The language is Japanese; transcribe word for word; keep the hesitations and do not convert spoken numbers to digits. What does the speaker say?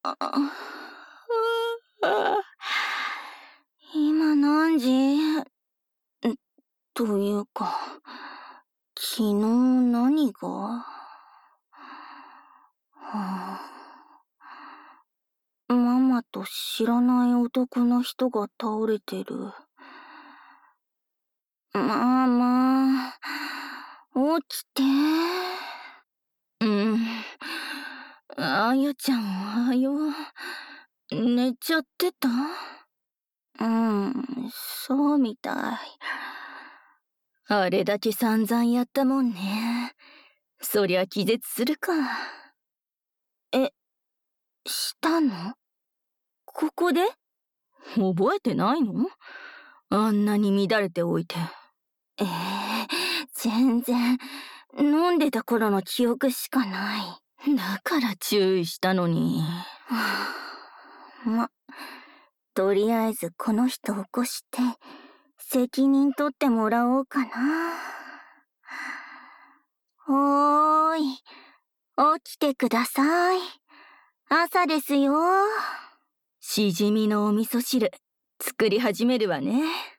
あ、あ、今何時？んというか、昨日何が？はあ、ママと知らない男の人が倒れてる。ママ、起きて。うん。あやちゃんおはよう。寝ちゃってた？うん、そうみたい。あれだけ散々やったもんね。そりゃ気絶するか。え、したの？ここで？覚えてないの？あんなに乱れておいて。ええ、全然、飲んでた頃の記憶しかない。だから注意したのに。はあ、ま、とりあえずこの人起こして、責任取ってもらおうかな。おーい、起きてください。朝ですよ。しじみのお味噌汁、作り始めるわね。